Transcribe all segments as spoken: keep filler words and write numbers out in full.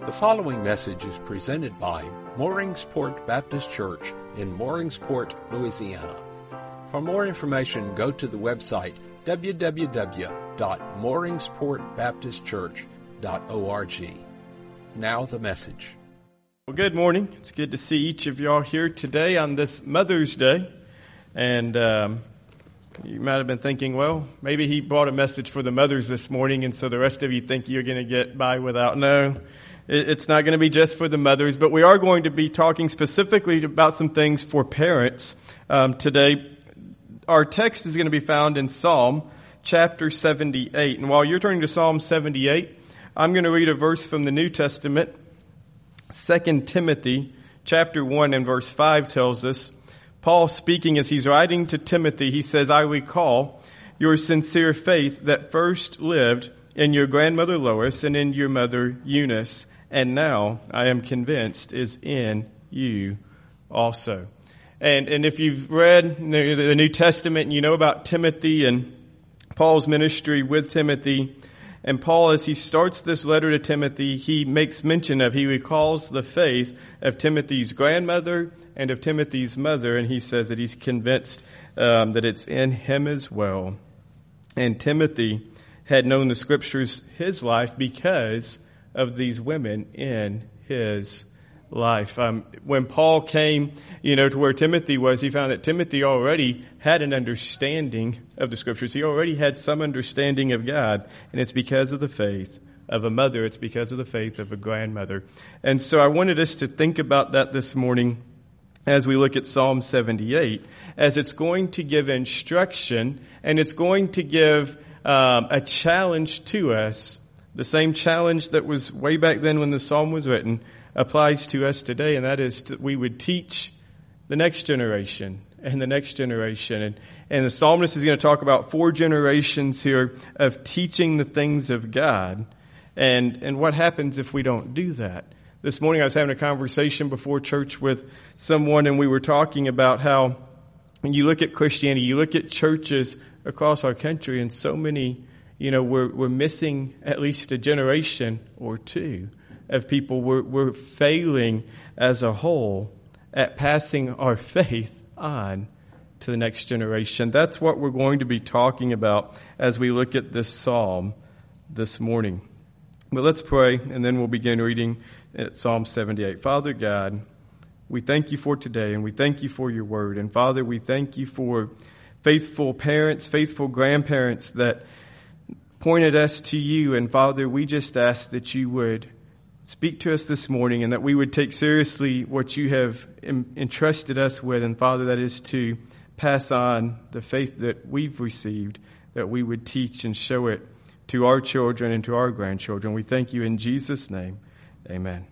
The following message is presented by Mooringsport Baptist Church in Mooringsport, Louisiana. For more information, go to the website w w w dot mooringsport baptist church dot org. Now the message. Well, good morning. It's good to see each of y'all here today on this Mother's Day. And um, you might have been thinking, well, maybe he brought a message for the mothers this morning, and so the rest of you think you're going to get by without. No, it's not going to be just for the mothers, but we are going to be talking specifically about some things for parents um, today. Our text is going to be found in Psalm chapter seventy-eight. And while you're turning to Psalm seventy-eight, I'm going to read a verse from the New Testament. Second Timothy chapter one and verse five tells us, Paul speaking as he's writing to Timothy, he says, I recall your sincere faith that first lived in your grandmother Lois and in your mother Eunice, and now I am convinced is in you also. And and if you've read the New Testament and you know about Timothy and Paul's ministry with Timothy, and Paul, as he starts this letter to Timothy, he makes mention of, he recalls the faith of Timothy's grandmother and of Timothy's mother, and he says that he's convinced um, that it's in him as well. And Timothy had known the scriptures his life because of these women in his life. Um, when Paul came, you know, to where Timothy was, he found that Timothy already had an understanding of the scriptures. He already had some understanding of God, and it's because of the faith of a mother. It's because of the faith of a grandmother. And so I wanted us to think about that this morning as we look at Psalm seventy-eight, as it's going to give instruction, and it's going to give um, a challenge to us. The same challenge that was way back then when the psalm was written applies to us today, and that is that we would teach the next generation and the next generation. And, and the psalmist is going to talk about four generations here of teaching the things of God. And, and what happens if we don't do that? This morning I was having a conversation before church with someone, and we were talking about how when you look at Christianity, you look at churches across our country, and so many, you know, we're, we're missing at least a generation or two of people. We're, we're failing as a whole at passing our faith on to the next generation. That's what we're going to be talking about as we look at this psalm this morning. But let's pray, and then we'll begin reading at Psalm seventy-eight. Father God, we thank you for today, and we thank you for your word. And Father, we thank you for faithful parents, faithful grandparents that pointed us to you. And Father, we just ask that you would speak to us this morning, and that we would take seriously what you have entrusted us with. And Father, that is to pass on the faith that we've received, that we would teach and show it to our children and to our grandchildren. We thank you in Jesus' name. Amen.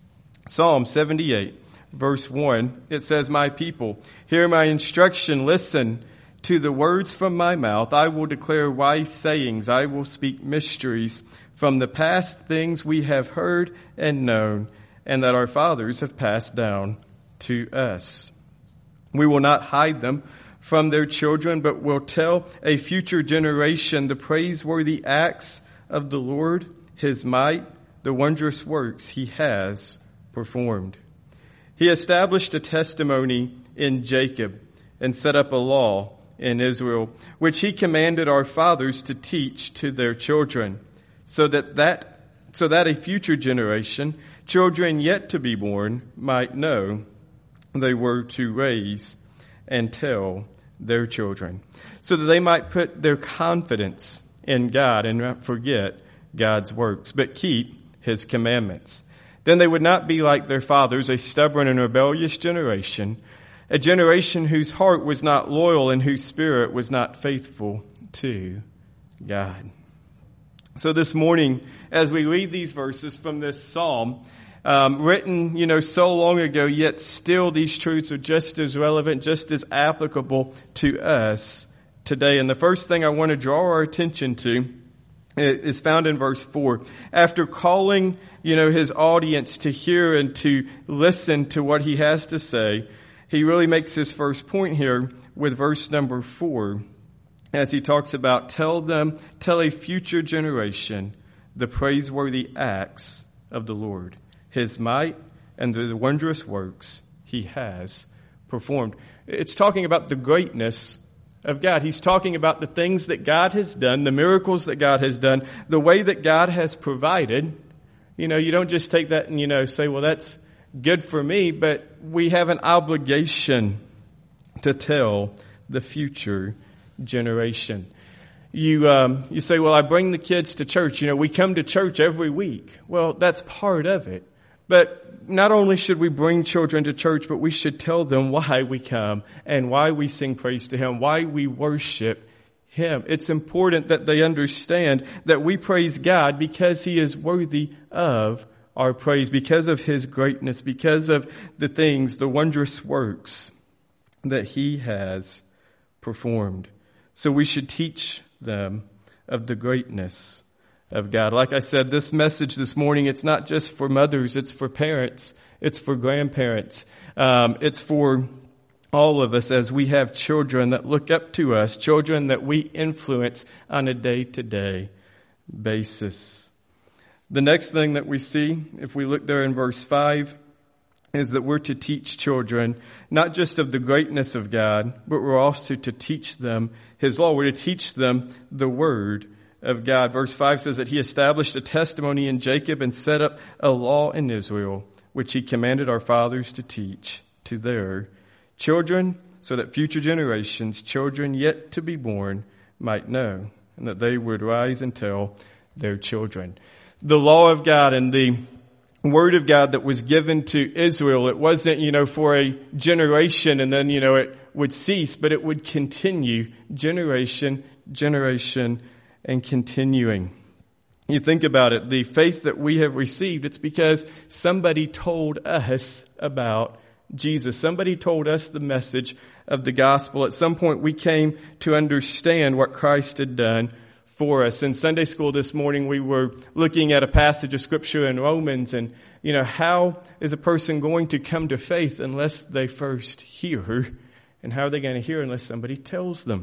Psalm seventy-eight, verse one, it says, My people, hear my instruction, listen to the words from my mouth. I will declare wise sayings. I will speak mysteries from the past, things we have heard and known, and that our fathers have passed down to us. We will not hide them from their children, but will tell a future generation the praiseworthy acts of the Lord, his might, the wondrous works he has performed. He established a testimony in Jacob and set up a law in Israel, which he commanded our fathers to teach to their children, so that that so that a future generation, children yet to be born, might know they were to raise and tell their children, so that they might put their confidence in God and not forget God's works, but keep his commandments. Then they would not be like their fathers, a stubborn and rebellious generation, a generation whose heart was not loyal and whose spirit was not faithful to God. So this morning, as we read these verses from this psalm, um, written, you know, so long ago, yet still these truths are just as relevant, just as applicable to us today. And the first thing I want to draw our attention to is found in verse four. After calling, you know, his audience to hear and to listen to what he has to say, he really makes his first point here with verse number four. As he talks about, tell them, tell a future generation the praiseworthy acts of the Lord, his might, and the wondrous works he has performed. It's talking about the greatness of God. He's talking about the things that God has done, the miracles that God has done, the way that God has provided. You know, you don't just take that and, you know, say, well, that's good for me, but we have an obligation to tell the future generation. You um, you say, well, I bring the kids to church. You know, we come to church every week. Well, that's part of it. But not only should we bring children to church, but we should tell them why we come and why we sing praise to him, why we worship him. It's important that they understand that we praise God because he is worthy of our praise, because of his greatness, because of the things, the wondrous works that he has performed. So we should teach them of the greatness of God. Like I said, this message this morning, it's not just for mothers, it's for parents, it's for grandparents, um, it's for all of us as we have children that look up to us, children that we influence on a day-to-day basis. The next thing that we see, if we look there in verse five, is that we're to teach children not just of the greatness of God, but we're also to teach them his law. We're to teach them the word of God. Verse five says that he established a testimony in Jacob and set up a law in Israel, which he commanded our fathers to teach to their children, so that future generations, children yet to be born, might know, and that they would rise and tell their children. The law of God and the word of God that was given to Israel, it wasn't, you know, for a generation and then, you know, it would cease, but it would continue generation, generation, and continuing. You think about it, the faith that we have received, it's because somebody told us about Jesus. Somebody told us the message of the gospel. At some point we came to understand what Christ had done for us. In Sunday school this morning, we were looking at a passage of scripture in Romans, and, you know, how is a person going to come to faith unless they first hear? And how are they going to hear unless somebody tells them?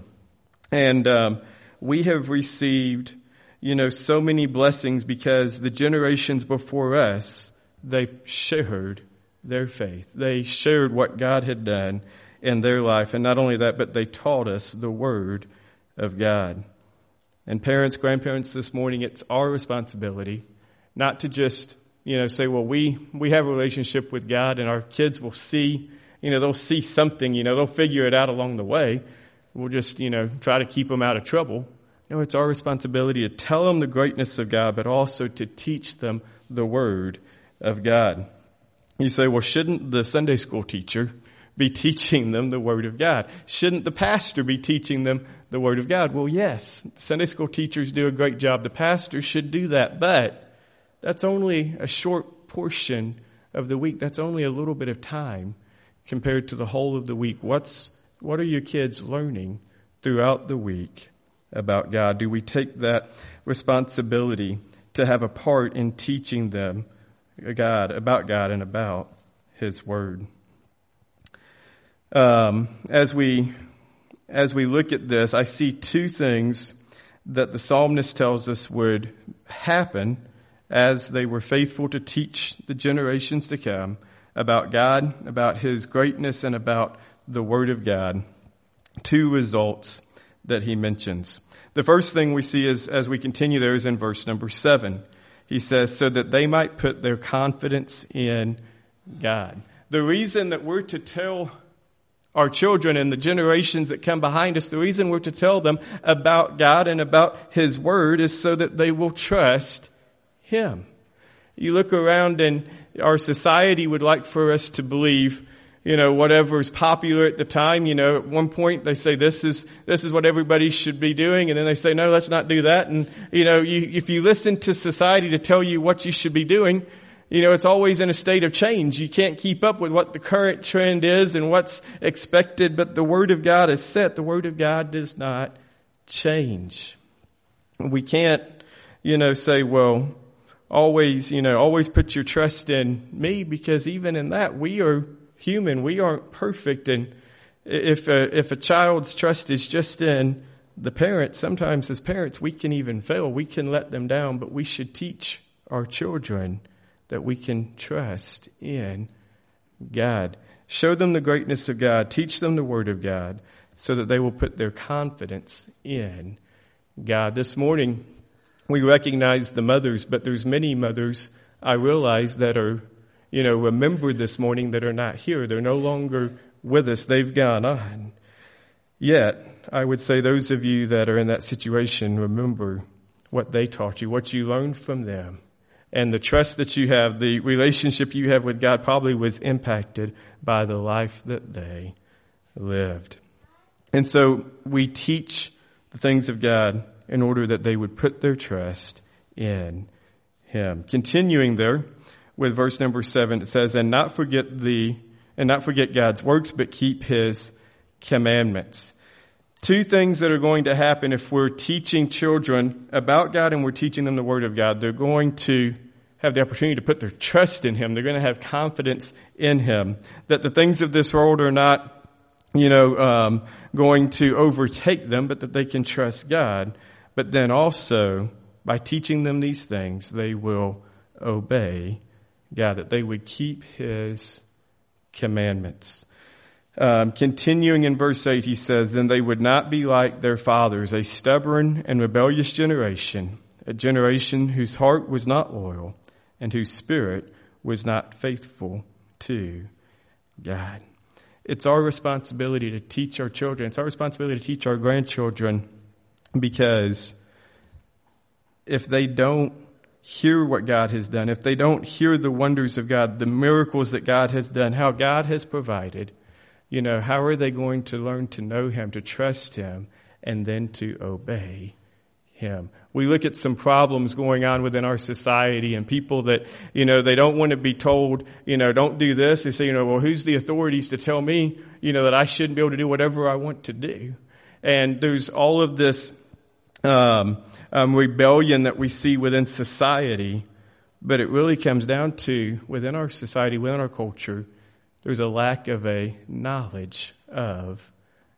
And um, we have received, you know, so many blessings because the generations before us, they shared their faith. They shared what God had done in their life. And not only that, but they taught us the word of God. And parents, grandparents, this morning, it's our responsibility not to just, you know, say, well, we, we have a relationship with God and our kids will see, you know, they'll see something, you know, they'll figure it out along the way. We'll just, you know, try to keep them out of trouble. No, it's our responsibility to tell them the greatness of God, but also to teach them the word of God. You say, well, shouldn't the Sunday school teacher be teaching them the word of God? Shouldn't the pastor be teaching them the word of God? Well, yes, Sunday school teachers do a great job. The pastor should do that, but that's only a short portion of the week. That's only a little bit of time compared to the whole of the week. What's, what are your kids learning throughout the week about God? Do we take that responsibility to have a part in teaching them God, about God and about his word? Um, as we as we look at this, I see two things that the psalmist tells us would happen as they were faithful to teach the generations to come about God, about his greatness, and about the word of God. Two results that he mentions. The first thing we see is, as we continue there, is in verse number seven. He says, so that they might put their confidence in God. The reason that we're to tell our children and the generations that come behind us, the reason we're to tell them about God and about his word is so that they will trust him. You look around and our society would like for us to believe, you know, whatever is popular at the time. You know, at one point they say this is this is what everybody should be doing, and then they say, no, let's not do that. And, you know, you, if you listen to society to tell you what you should be doing, you know, it's always in a state of change. You can't keep up with what the current trend is and what's expected, but the Word of God is set. The Word of God does not change. We can't, you know, say, well, always, you know, always put your trust in me, because even in that, we are human. We aren't perfect. And if a, if a child's trust is just in the parents, sometimes as parents, we can even fail. We can let them down, but we should teach our children that we can trust in God. Show them the greatness of God. Teach them the Word of God so that they will put their confidence in God. This morning, we recognize the mothers, but there's many mothers, I realize, that are, you know, remembered this morning that are not here. They're no longer with us. They've gone on. Yet, I would say those of you that are in that situation, remember what they taught you, what you learned from them. And the trust that you have, the relationship you have with God probably was impacted by the life that they lived. And so we teach the things of God in order that they would put their trust in Him. Continuing there with verse number seven, it says, and not forget the, and not forget God's works, but keep His commandments. Two things that are going to happen if we're teaching children about God and we're teaching them the Word of God. They're going to have the opportunity to put their trust in Him. They're going to have confidence in Him. That the things of this world are not, you know, um, going to overtake them, but that they can trust God. But then also, by teaching them these things, they will obey God, that they would keep His commandments. Um, continuing in verse eight, he says, then they would not be like their fathers, a stubborn and rebellious generation, a generation whose heart was not loyal and whose spirit was not faithful to God. It's our responsibility to teach our children. It's our responsibility to teach our grandchildren, because if they don't hear what God has done, if they don't hear the wonders of God, the miracles that God has done, how God has provided, you know, how are they going to learn to know Him, to trust Him, and then to obey Him? We look at some problems going on within our society and people that, you know, they don't want to be told, you know, don't do this. They say, you know, well, who's the authorities to tell me, you know, that I shouldn't be able to do whatever I want to do? And there's all of this um, um, rebellion that we see within society, but it really comes down to, within our society, within our culture, there's a lack of a knowledge of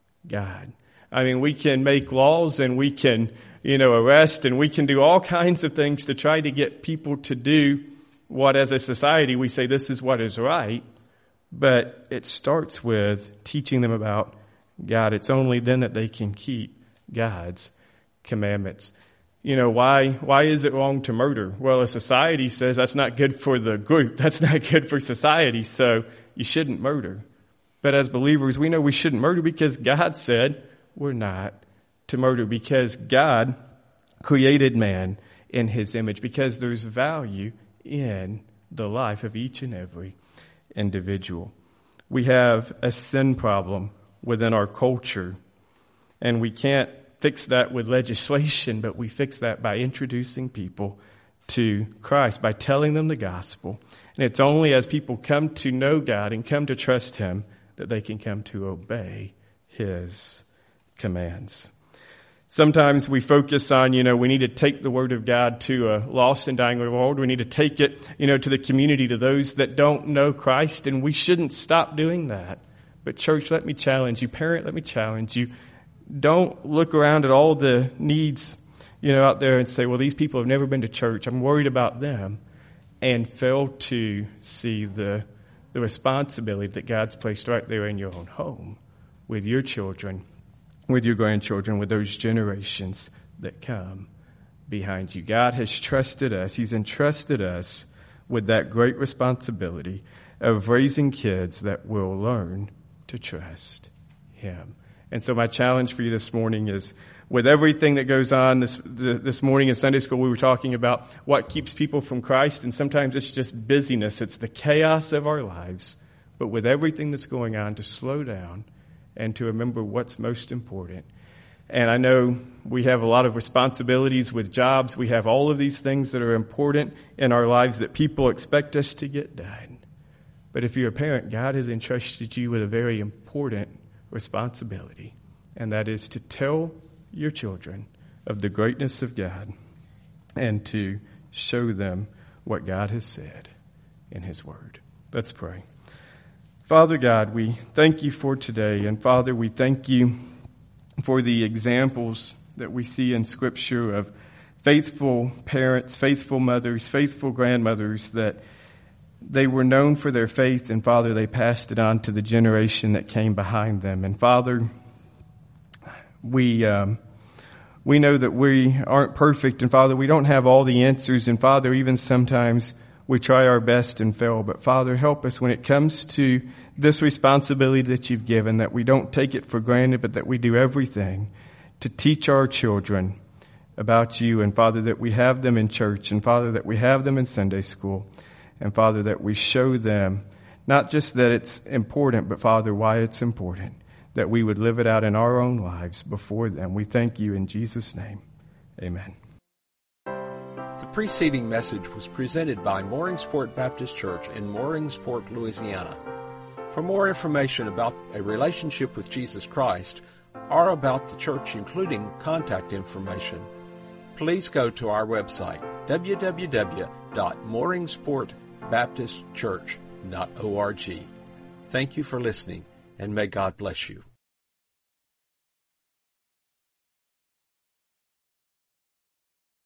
God. I mean, we can make laws and we can, you know, arrest and we can do all kinds of things to try to get people to do what, as a society, we say this is what is right. But it starts with teaching them about God. It's only then that they can keep God's commandments. You know, why, why is it wrong to murder? Well, a society says that's not good for the group. That's not good for society. So you shouldn't murder. But as believers, we know we shouldn't murder because God said we're not to murder, because God created man in His image, because there's value in the life of each and every individual. We have a sin problem within our culture, and we can't fix that with legislation, but we fix that by introducing people to Christ, by telling them the gospel. And it's only as people come to know God and come to trust Him that they can come to obey His commands. Sometimes we focus on, you know, we need to take the Word of God to a lost and dying world. We need to take it, you know, to the community, to those that don't know Christ, and we shouldn't stop doing that. But church, let me challenge you. Parent, let me challenge you. Don't look around at all the needs, you know, out there and say, well, these people have never been to church. I'm worried about them. And fail to see the the responsibility that God's placed right there in your own home with your children, with your grandchildren, with those generations that come behind you. God has trusted us. He's entrusted us with that great responsibility of raising kids that will learn to trust Him. And so my challenge for you this morning is, with everything that goes on this this morning in Sunday school, we were talking about what keeps people from Christ, and sometimes it's just busyness. It's the chaos of our lives. But with everything that's going on, to slow down and to remember what's most important. And I know we have a lot of responsibilities with jobs. We have all of these things that are important in our lives that people expect us to get done. But if you're a parent, God has entrusted you with a very important responsibility, and that is to tell your children of the greatness of God and to show them what God has said in His Word. Let's pray. Father God, we thank You for today, and Father, we thank You for the examples that we see in Scripture of faithful parents, faithful mothers, faithful grandmothers, that they were known for their faith, and Father, they passed it on to the generation that came behind them. And Father, we um, we know that we aren't perfect, and Father, we don't have all the answers, and Father, even sometimes we try our best and fail. But Father, help us when it comes to this responsibility that you've given, that we don't take it for granted, but that we do everything to teach our children about you, and Father, that we have them in church, and Father, that we have them in Sunday school, and Father, that we show them not just that it's important, but Father, why it's important, that we would live it out in our own lives before them. We thank you in Jesus' name. Amen. The preceding message was presented by Mooringsport Baptist Church in Mooringsport, Louisiana. For more information about a relationship with Jesus Christ or about the church, including contact information, please go to our website, w w w dot mooringsport baptist church dot org. Thank you for listening, and may God bless you.